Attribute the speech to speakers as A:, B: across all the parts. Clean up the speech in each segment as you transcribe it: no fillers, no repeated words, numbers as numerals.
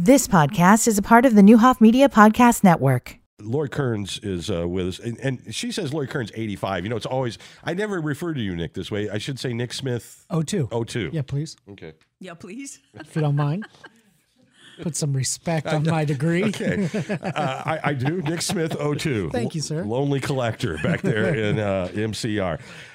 A: This podcast is a part of the Newhoff Media Podcast Network.
B: Lori Kearns is with us, and she says Lori Kearns 85. You know, it's always, I never refer to you, Nick, this way. I should say Nick Smith.
C: 02.
B: 02.
C: Yeah, please.
B: Okay.
D: Yeah, please.
C: If you don't mind. Put some respect on my degree.
B: Okay. I do. Nick Smith 02.
C: Thank you, sir.
B: Lonely collector back there in MCR.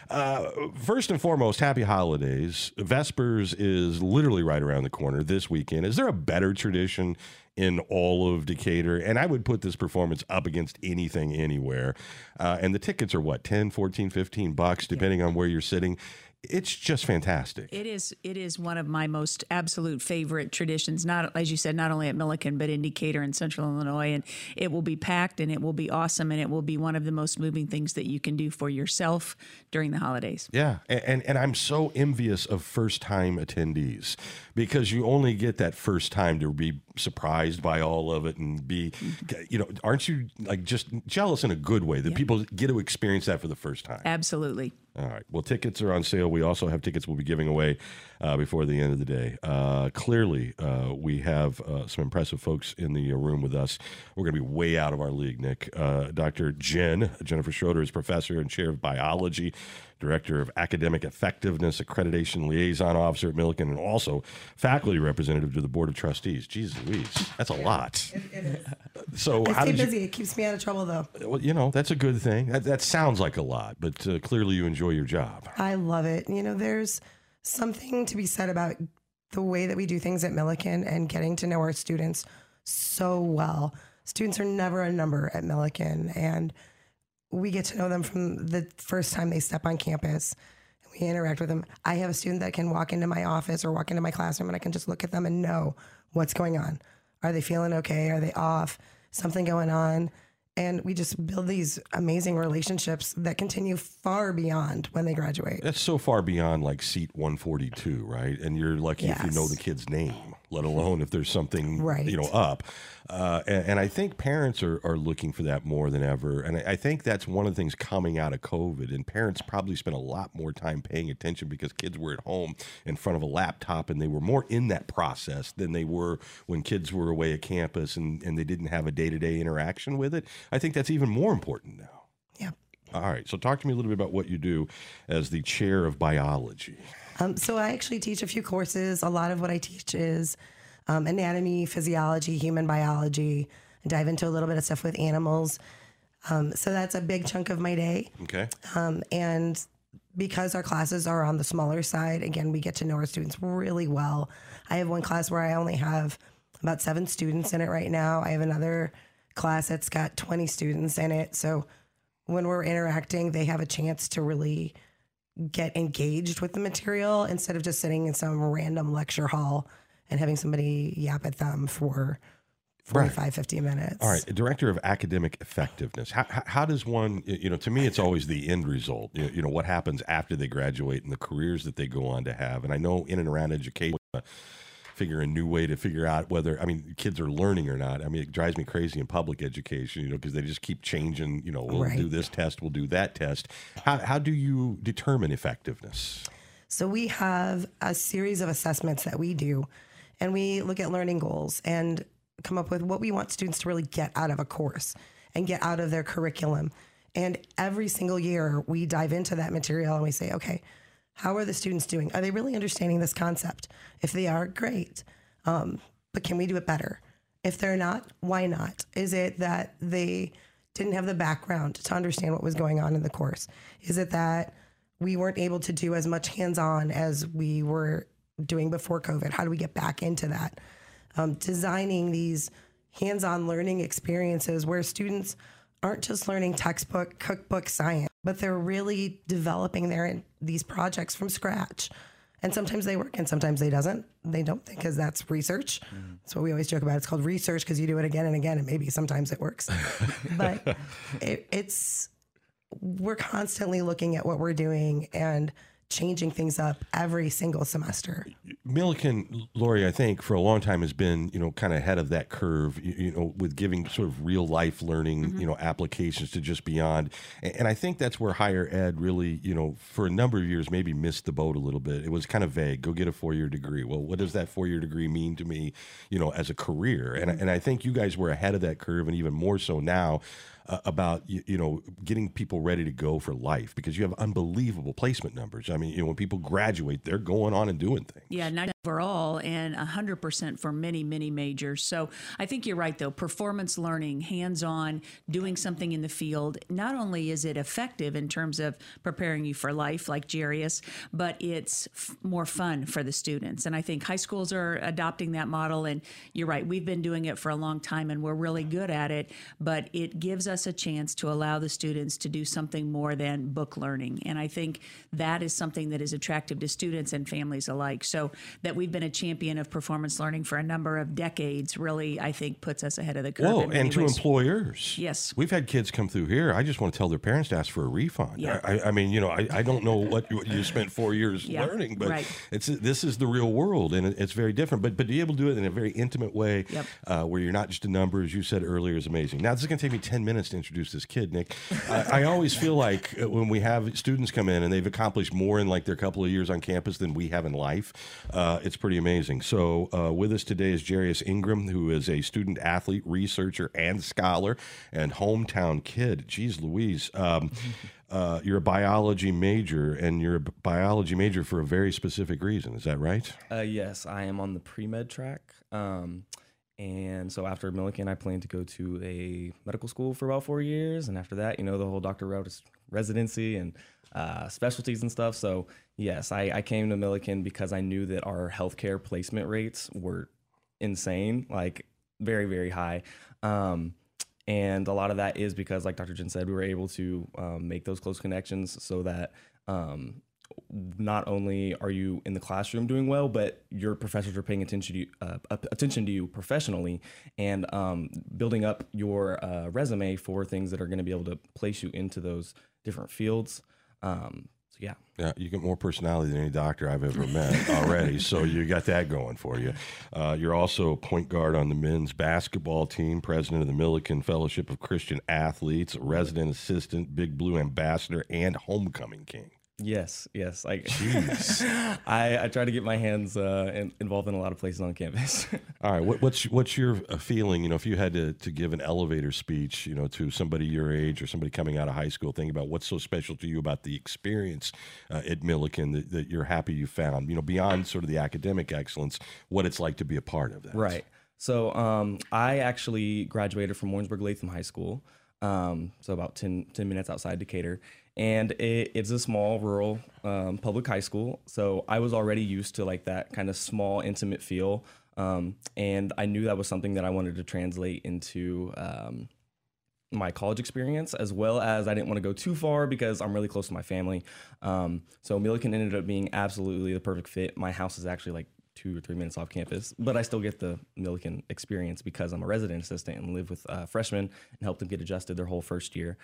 B: First and foremost, happy holidays. Vespers is literally right around the corner this weekend. Is there a better tradition in all of Decatur? And I would put this performance up against anything, anywhere. And the tickets are what, 10, 14, 15 bucks, depending on where you're sitting. It's just fantastic.
D: It is one of my most absolute favorite traditions, not, as you said, not only at Milliken, but in Decatur and Central Illinois. And it will be packed and it will be awesome. And it will be one of the most moving things that you can do for yourself during the holidays.
B: Yeah. And I'm so envious of first-time attendees, because you only get that first time to be surprised by all of it and be, you know, aren't you like just jealous in a good way that people get to experience that for the first time?
D: Absolutely.
B: All right. Well, tickets are on sale. We also have tickets we'll be giving away before the end of the day. Clearly, we have some impressive folks in the room with us. We're going to be way out of our league, Nick. Dr. Jennifer Schroeder is professor and chair of biology, director of academic effectiveness, accreditation liaison officer at Milliken, and also faculty representative to the board of trustees. Jeez Louise, that's a lot.
E: It is.
B: So
E: I
B: how
E: stay
B: did you?
E: busy. It keeps me out of trouble, though.
B: Well, you know, that's a good thing. That sounds like a lot, but clearly you enjoy your job.
E: I love it. You know, there's something to be said about the way that we do things at Milliken and getting to know our students so well. Students are never a number at Milliken, and we get to know them from the first time they step on campus. We interact with them. I have a student that can walk into my office or walk into my classroom, and I can just look at them and know what's going on. Are they feeling okay? Are they off? Something going on? And we just build these amazing relationships that continue far beyond when they graduate.
B: That's so far beyond like seat 142, right? And you're lucky if you know the kid's name, let alone if there's something, you know, up. And I think parents are looking for that more than ever. And I think that's one of the things coming out of COVID. And parents probably spent a lot more time paying attention because kids were at home in front of a laptop, and they were more in that process than they were when kids were away at campus and they didn't have a day-to-day interaction with it. I think that's even more important now.
E: Yeah.
B: All right. So talk to me a little bit about what you do as the chair of biology.
E: So I actually teach a few courses. A lot of what I teach is anatomy, physiology, human biology. I dive into a little bit of stuff with animals. So that's a big chunk of my day.
B: Okay.
E: And because our classes are on the smaller side, again, we get to know our students really well. I have one class where I only have about 7 students in it right now. I have another class that's got 20 students in it. So when we're interacting, they have a chance to really get engaged with the material instead of just sitting in some random lecture hall and having somebody yap at them for 45, 50 minutes.
B: All right. Director of academic effectiveness. How does one, you know, to me, it's always the end result, you know, what happens after they graduate and the careers that they go on to have. And I know in and around education, figure a new way to figure out whether, I mean, kids are learning or not. I mean, it drives me crazy in public education, you know, because they just keep changing, you know, we'll do this test, we'll do that test. How do you determine effectiveness?
E: So we have a series of assessments that we do, and we look at learning goals and come up with what we want students to really get out of a course and get out of their curriculum. And every single year we dive into that material and we say, okay, how are the students doing? Are they really understanding this concept? If they are, great. But can we do it better? If they're not, why not? Is it that they didn't have the background to understand what was going on in the course? Is it that we weren't able to do as much hands-on as we were doing before COVID? How do we get back into that? Designing these hands-on learning experiences where students aren't just learning textbook, cookbook science, but they're really developing these projects from scratch. And sometimes they work and sometimes they don't, because that's research. That's what we always joke about. It's called research because you do it again and again, and maybe sometimes it works. But we're constantly looking at what we're doing and changing things up every single semester.
B: Millikin, Lori, I think for a long time has been, kind of ahead of that curve, with giving sort of real life learning, applications to just beyond. And I think that's where higher ed really, for a number of years, maybe missed the boat a little bit. It was kind of vague. Go get a 4-year degree. Well, what does that 4-year degree mean to me, as a career? And I think you guys were ahead of that curve, and even more so now. About getting people ready to go for life, because you have unbelievable placement numbers. I mean, when people graduate, they're going on and doing things.
D: Yeah, 90 overall and 100% for many, many majors. So I think you're right, though. Performance learning, hands-on, doing something in the field. Not only is it effective in terms of preparing you for life, like Jarius, but it's more fun for the students. And I think high schools are adopting that model. And you're right, we've been doing it for a long time, and we're really good at it. But it gives us a chance to allow the students to do something more than book learning. And I think that is something that is attractive to students and families alike. So that we've been a champion of performance learning for a number of decades really, I think, puts us ahead of the curve.
B: Whoa, and to employers.
D: Yes.
B: We've had kids come through here. I just want to tell their parents to ask for a refund.
D: Yeah.
B: I mean, I don't know what you spent 4 years learning, but this is the real world, and it's very different. But to be able to do it in a very intimate way, where you're not just a number, as you said earlier, is amazing. Now, this is going to take me 10 minutes to introduce this kid, Nick. I always feel like when we have students come in and they've accomplished more in like their couple of years on campus than we have in life, it's pretty amazing. So with us today is Jarius Ingram, who is a student athlete, researcher, and scholar, and hometown kid. Jeez Louise. You're a biology major, and you're a biology major for a very specific reason. Is that right?
F: Yes, I am on the pre-med track. And so after Millikin, I plan to go to a medical school for about 4 years. And after that, the whole doctor route is residency and specialties and stuff. So yes, I came to Millikin because I knew that our healthcare placement rates were insane, like very, very high. And a lot of that is because, like Dr. Jen said, we were able to make those close connections so that not only are you in the classroom doing well, but your professors are paying attention to you professionally, and building up your resume for things that are going to be able to place you into those different fields. Yeah,
B: you get more personality than any doctor I've ever met already. So you got that going for you. You're also point guard on the men's basketball team, president of the Millikin Fellowship of Christian Athletes, resident assistant, Big Blue ambassador, and homecoming king.
F: Yes. I try to get my hands involved in a lot of places on campus.
B: All right, what's your feeling? If you had to give an elevator speech, to somebody your age or somebody coming out of high school, thinking about what's so special to you about the experience at Millikin that you're happy you found, beyond sort of the academic excellence, what it's like to be a part of that.
F: Right. So I actually graduated from Warrensburg Latham High School, so about 10 minutes outside Decatur. And it's a small rural public high school. So I was already used to like that kind of small, intimate feel. And I knew that was something that I wanted to translate into my college experience, as well as I didn't want to go too far because I'm really close to my family. So Millikin ended up being absolutely the perfect fit. My house is actually like 2 or 3 minutes off campus, but I still get the Millikin experience because I'm a resident assistant and live with freshmen and help them get adjusted their whole first year.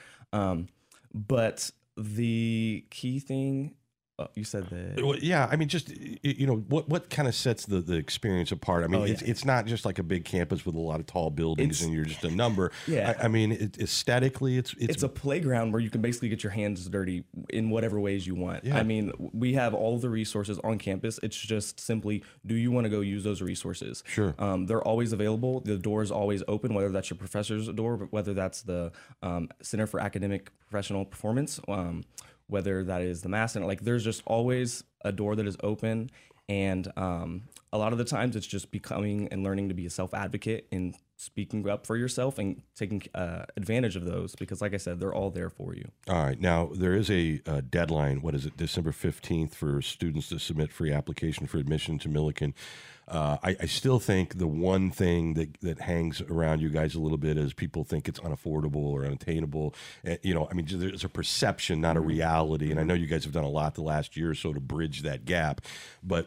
F: But the key thing, you said that.
B: Well, yeah, I mean, just what kind of sets the experience apart? I mean, it's not just like a big campus with a lot of tall buildings and you're just a number.
F: Yeah,
B: I mean, aesthetically, it's
F: a playground where you can basically get your hands dirty in whatever ways you want. Yeah. I mean, we have all of the resources on campus. It's just simply, do you want to go use those resources?
B: Sure.
F: They're always available. The door is always open, whether that's your professor's door, whether that's the Center for Academic Professional Performance, whether that is the Mass Center. Like, there's just always a door that is open. And a lot of the times it's just becoming and learning to be a self-advocate and speaking up for yourself and taking advantage of those, because like I said, they're all there for you. All
B: right. Now, there is a deadline, what is it, December 15th, for students to submit free application for admission to Millikin. I still think the one thing that hangs around you guys a little bit is people think it's unaffordable or unattainable. I mean, there's a perception, not a reality. And I know you guys have done a lot the last year or so to bridge that gap. But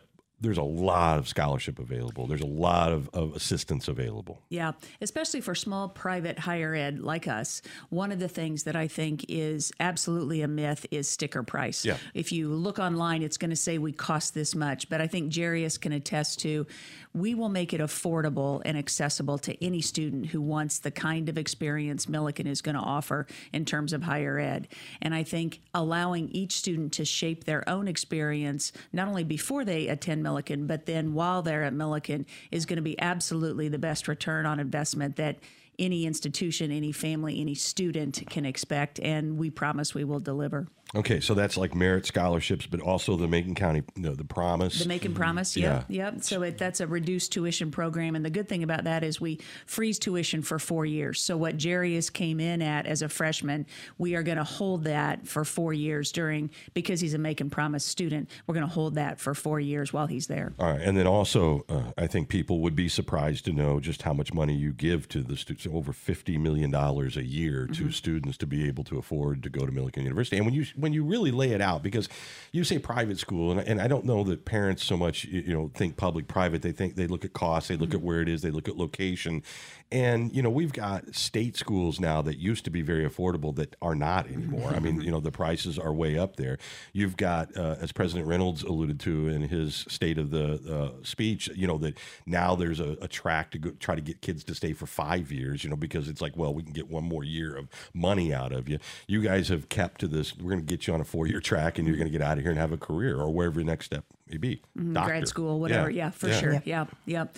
B: there's a lot of scholarship available. There's a lot of assistance available.
D: Yeah, especially for small private higher ed like us. One of the things that I think is absolutely a myth is sticker price.
B: Yeah.
D: If you look online, it's going to say we cost this much, but I think Jarius can attest to we will make it affordable and accessible to any student who wants the kind of experience Millikin is going to offer in terms of higher ed. And I think allowing each student to shape their own experience, not only before they attend Millikin, but then while they're at Millikin, is going to be absolutely the best return on investment that any institution, any family, any student can expect. And we promise we will deliver.
B: Okay, so that's like merit scholarships, but also the Macon County, the Promise.
D: The Macon Promise, yep. So that's a reduced tuition program. And the good thing about that is we freeze tuition for 4 years. So what Jarius came in at as a freshman, we are going to hold that for 4 years because he's a Macon Promise student, we're going to hold that for 4 years while he's there.
B: All right, and then also, I think people would be surprised to know just how much money you give to the students, over $50 million a year to students to be able to afford to go to Millikin University. And when you really lay it out, because you say private school, and I don't know that parents so much think public private. They look at cost, they look at where it is, they look at location, and we've got state schools now that used to be very affordable that are not anymore. I mean, the prices are way up there. You've got, as President Reynolds alluded to in his State of the speech, that now there's a track to go try to get kids to stay for 5 years, because it's like, well, we can get one more year of money out of you. You guys have kept to this. We're going to get you on a 4-year track, and you're going to get out of here and have a career, or wherever your next step may be.
D: Grad school, whatever. Yeah, for sure. Yeah.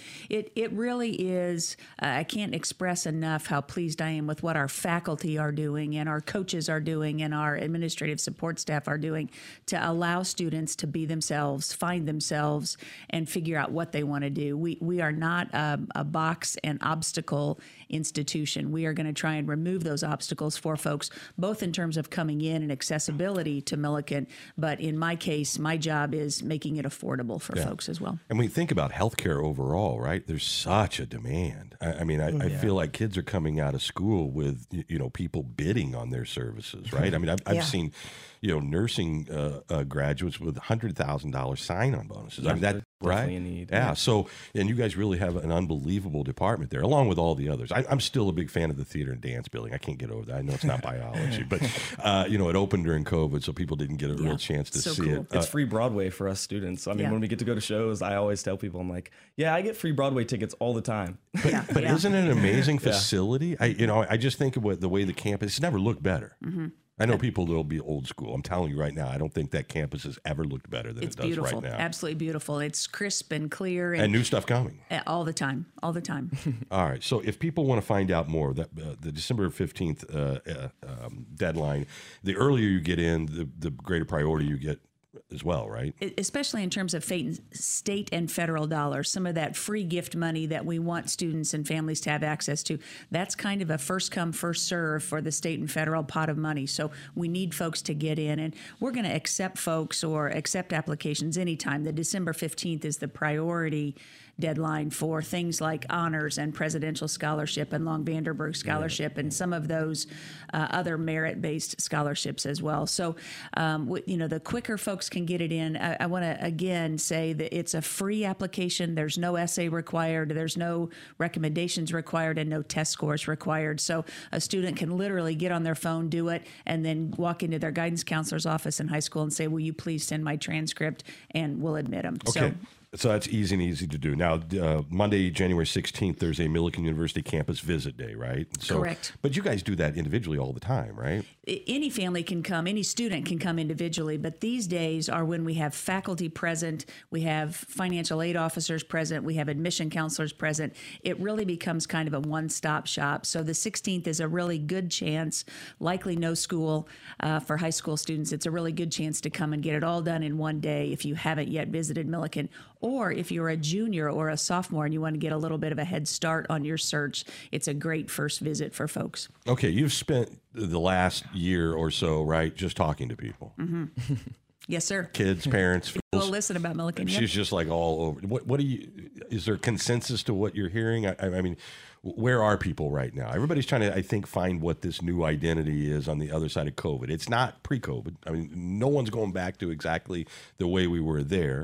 D: It really is. I can't express enough how pleased I am with what our faculty are doing and our coaches are doing and our administrative support staff are doing to allow students to be themselves, find themselves, and figure out what they want to do. We are not a box and obstacle institution. We are going to try and remove those obstacles for folks, both in terms of coming in and accessibility to Millikin, but in my case, my job is making it affordable for folks as well.
B: And we think about healthcare overall, right? There's such a demand. I feel like kids are coming out of school with people bidding on their services, right? I mean, I've seen nursing graduates with $100,000 sign-on bonuses. I mean, that right?
F: A need.
B: Yeah. So, and you guys really have an unbelievable department there, along with all the others. I'm still a big fan of the theater and dance building. I can't get over that. I know it's not biology, but it opened during COVID, so people didn't get a real chance to see it.
F: It's free Broadway for us students. I mean, when we get to go to shows, I always tell people, I'm like, I get free Broadway tickets all the time.
B: But isn't it an amazing facility? I just think of the way the campus, it's never looked better. Mm-hmm. I know people that'll be old school. I'm telling you right now, I don't think that campus has ever looked better than it does
D: beautiful.
B: Right now.
D: Absolutely beautiful. It's crisp and clear.
B: And new stuff coming.
D: All the time. All the time.
B: All right. So if people want to find out more, that the December 15th deadline, the earlier you get in, the greater priority you get as well, right?
D: Especially in terms of state and federal dollars, some of that free gift money that we want students and families to have access to, that's kind of a first come, first serve for the state and federal pot of money. So we need folks to get in, and we're going to accept folks or accept applications anytime. The December 15th is the priority deadline for things like honors and presidential scholarship and Long Vanderburg scholarship and some of those other merit-based scholarships as well. So, the quicker folks can get it in, I want to again say that it's a free application. There's no essay required. There's no recommendations required and no test scores required. So a student can literally get on their phone, do it, and then walk into their guidance counselor's office in high school and say, will you please send my transcript, and we'll admit them.
B: Okay. So that's easy to do. Now, Monday, January 16th, there's a Millikin University campus visit day, right? So,
D: correct.
B: But you guys do that individually all the time, right?
D: Any family can come, any student can come individually, but these days are when we have faculty present, we have financial aid officers present, we have admission counselors present. It really becomes kind of a one-stop shop. So the 16th is a really good chance, likely no school for high school students. It's a really good chance to come and get it all done in one day if you haven't yet visited Millikin. Or if you're a junior or a sophomore and you want to get a little bit of a head start on your search, it's a great first visit for folks.
B: Okay, you've spent the last year or so, right, just talking to people.
D: Mm-hmm. Yes, sir.
B: Kids, parents.
D: We'll listen about Millikin.
B: She's just like all over. What do you? Is there consensus to what you're hearing? I mean, where are people right now? Everybody's trying to, I think, find what this new identity is on the other side of COVID. It's not pre-COVID. I mean, no one's going back to exactly the way we were there.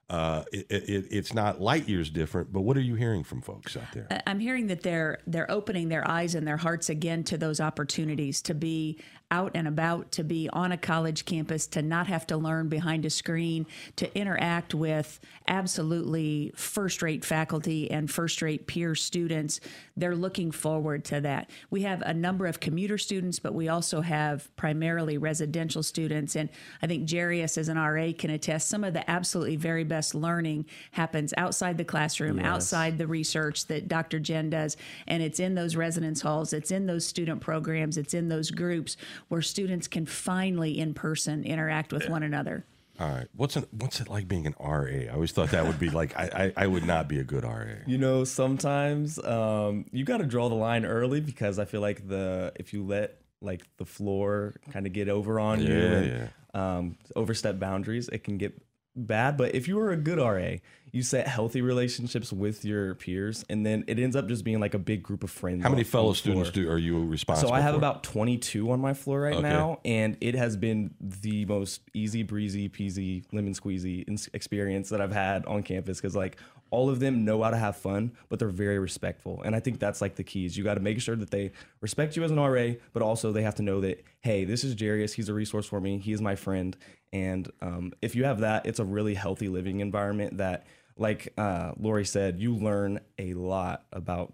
B: It's not light years different, but what are you hearing from folks out there?
D: I'm hearing that they're opening their eyes and their hearts again to those opportunities to be out and about, to be on a college campus, to not have to learn behind a screen, to interact with absolutely first-rate faculty and first-rate peer students. They're looking forward to that. We have a number of commuter students, but we also have primarily residential students. And I think Jarius, as an RA, can attest some of the absolutely very best learning happens outside the classroom, outside the research that Dr. Jen does. And it's in those residence halls, it's in those student programs, it's in those groups where students can finally in person interact with one another.
B: All right. What's it like being an RA? I always thought that would be like, I would not be a good RA.
F: You know, sometimes you got to draw the line early, because I feel like if you let like the floor kind of get over on you and overstep boundaries, it can get bad. But if you were a good RA, you set healthy relationships with your peers, and then it ends up just being like a big group of friends.
B: How many fellow students are you responsible for?
F: So I have about 22 on my floor right now, and it has been the most easy breezy peasy lemon squeezy experience that I've had on campus, because like all of them know how to have fun, but they're very respectful. And I think that's like the key, is you got to make sure that they respect you as an RA, but also they have to know that, hey, this is Jarius. He's a resource for me. He is my friend. And if you have that, it's a really healthy living environment that, like Lori said, you learn a lot about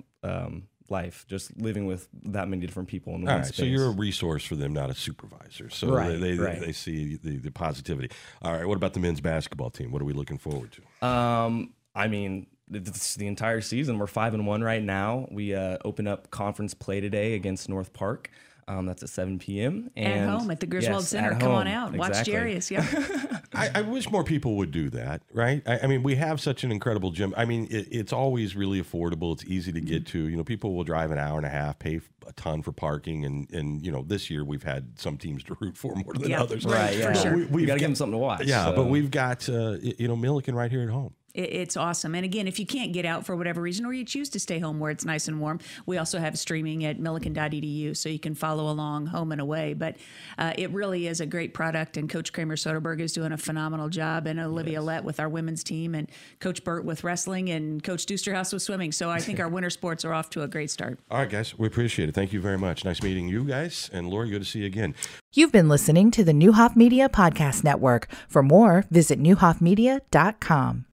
F: life just living with that many different people in one space.
B: So you're a resource for them, not a supervisor. So they see the positivity. All right, what about the men's basketball team? What are we looking forward to?
F: I mean, it's the entire season. We're 5-1 right now. We open up conference play today against North Park. That's at 7 p.m. And
D: at home at the Griswold Center. Come on out. Watch Jarius. Yeah.
B: I wish more people would do that, right? I mean, we have such an incredible gym. I mean, it's always really affordable. It's easy to get to. You know, people will drive an hour and a half, pay a ton for parking. And you know, this year we've had some teams to root for more than others.
F: Right, yeah.
D: For sure.
F: We got to give them something to watch.
B: Yeah, so. But we've got, Milliken right here at home.
D: It's awesome. And again, if you can't get out for whatever reason, or you choose to stay home where it's nice and warm, we also have streaming at milliken.edu, so you can follow along home and away. But it really is a great product, and Coach Kramer Soderberg is doing a phenomenal job, and Olivia Lett with our women's team, and Coach Burt with wrestling, and Coach Dusterhouse with swimming. So I think our winter sports are off to a great start.
B: All right, guys, we appreciate it. Thank you very much. Nice meeting you guys. And Lori, good to see you again.
A: You've been listening to the Neuhoff Media Podcast Network. For more, visit neuhoffmedia.com.